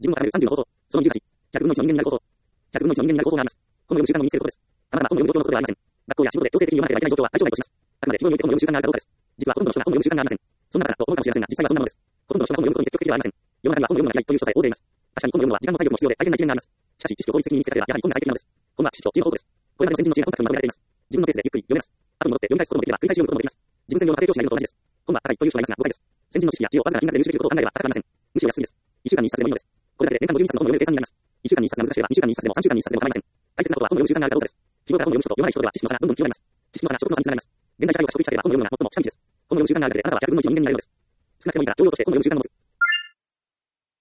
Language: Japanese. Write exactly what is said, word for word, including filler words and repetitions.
自分を高めるさんじゅうの方法。そのにじゅうはち、ひゃくぶんのいちの人間になる方法。ひゃくぶんのいちの人間になる方法があります。このよん習慣の身につけることです。たまたまこのよん状況のことではありません。学校や仕事で強制的に読まなければいけない状況は対象外とします。あくまで非常においてこのよん習慣があるかどうかです。実はほとんどの人がこのよん習慣がありません。そんなからと思うかもしれませんが、実際はそんなものです。ほとんどの人がこのよんことに積極的ではありません。世の中にはこのよんが嫌いという人さえ大勢います。確かにこのよんは時間も体力も必要で大変な一面があります。しかし知識を効率的に身につけたらやはりこんな最適なのです。こんは知識と知の宝庫です。これまでの先人の知恵がコンパクトにまとめられています。自分のペースでゆっくり読めます。後に戻って読み返すこともできれば繰り返し読むこともできます。自分専用の家庭教師がいるのと同じです。本は高いという人がいますが誤解です。先人の知識や知恵をわずかな金額で入手できることを考えれば高くありません。むしろ安いです。いっしゅうかんにいっさつでもいいのです。これだけで年間ごじゅうにさつの本を読める計算になります。いっしゅうかんにいっさつが難しければにしゅうかんにいっさつでもさんしゅうかんにいっさつでも構いません。大切なことはこのよん習慣があるかどうかです。日頃から本を読む人と読まない人では知識の差がどんどん広がります。知識の差が所得の差につながります。現代社会を加速化していれば本を読むのが最も近道です。このよん習慣があるだけであなたはひゃくぶんのいちの人間になれるのです。少なくてもいいから教養としてこのよん習慣の持つ。